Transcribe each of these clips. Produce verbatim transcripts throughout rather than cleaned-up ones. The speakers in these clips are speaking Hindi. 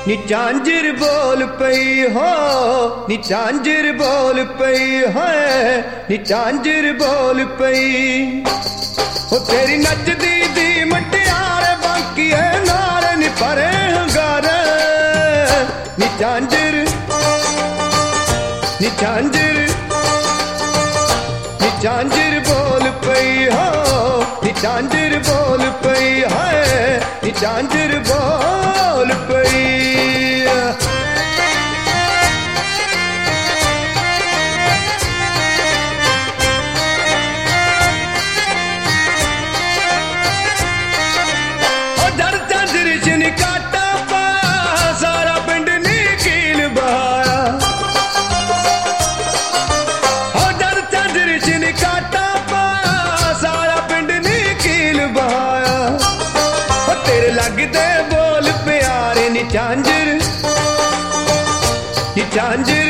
नी झांझर बोल पई हो, नी झांझर बोल पई है, नी झांझर बोल पई हो। तेरी नचदी दी मटियार बाकी है नार नी परे हंगार। नी झांझर नी झांझर नी झांझर बोल पई हो, नी झांझर बोल पई है, नी झांझर बोल पई। काटा पा सारा पिंड नी कील बहाया, जर झांझर चिन काटा पा सारा पिंड नी कील बहाया। तेरे लगदे बोल प्यारे नी झांझर नी झांझर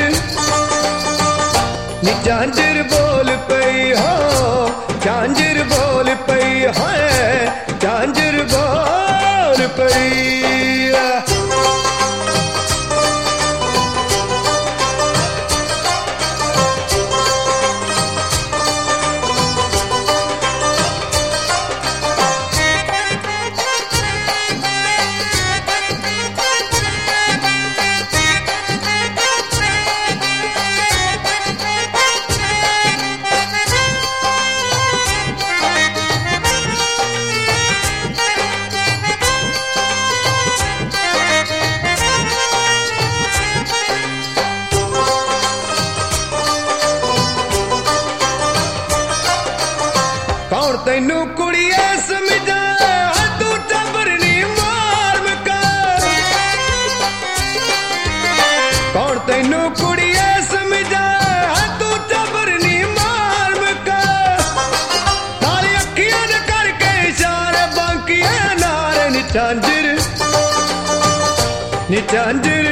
नी झांझर बोल पई हो, झांझर बोल पई है, झांझर बोल पई। कौन तैनू कुड़िए समझा तू टबरनी मार मका। कौन तैनू कुड़िए समझा तू टबरनी मार मका। नाली अखियां दे करके इशारे बाकी है नार नी झांझर नी झांझर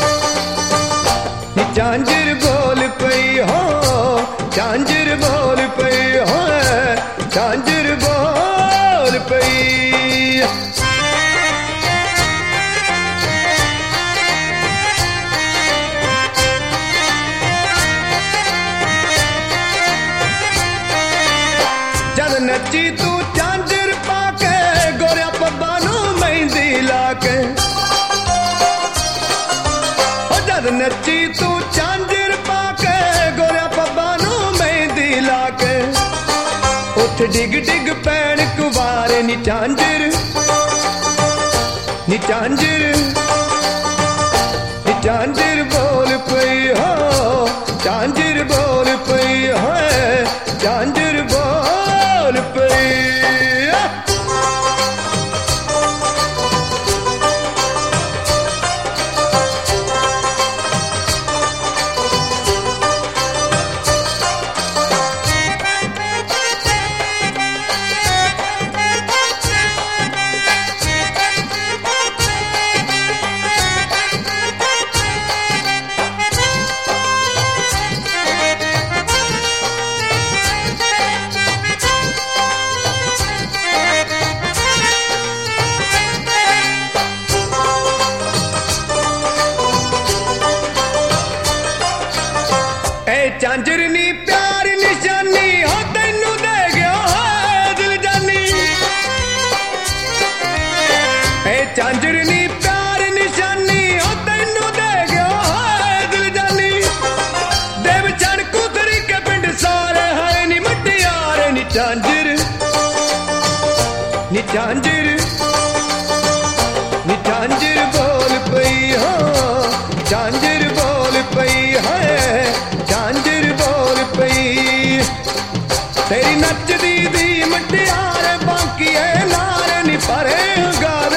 नी झांझर बोल पई हो, झांझर बोल पई हो, झांझर बोल पई। जद नची तू झांझर पाके गोरिया पब्बा नू मेहंदी लाके। जद नची तू झांझर पाके गोरिया पब्बा नू मेहंदी लाके। उठ डिग डिग पैन कुवारे नी झांझर नी झांझर नी झांझर बोल पई हो, झांझर बोल पई है, झांझर बोल पई। झांझर नी प्यार निशानी हो तैनू दे गया है दिल जानी। ए झांझर नी प्यार निशानी हो तैनू दे गया है दिल जानी। देव चढ़ कुतरी के पिंड सारे है नी मटियार नी झांझर नी झांझर नी झांझर बोल पई हो, झांझर बोल पई है, झांझर बोल पई। तेरी नचदी दी मटियार बाकी है नार नी परे हंगार।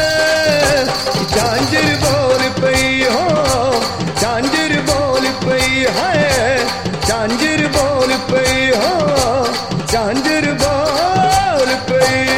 झांझर बोल पई हो, झांझर बोल पई है, झांझर बोल पई हो, झांझर बोल पई।